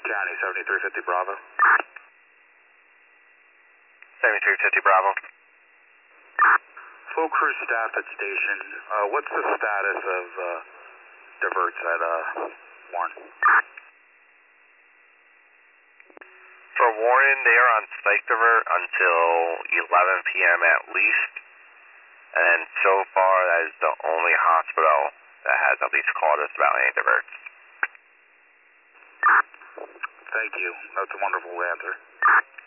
County 7350 Bravo. 7350 Bravo. Full crew staff at station. What's the status of diverts at Warren? For Warren, they are on psych divert until 11 p.m. at least. And so far, that is the only hospital that has at least called us about any diverts. Thank you. That's a wonderful answer.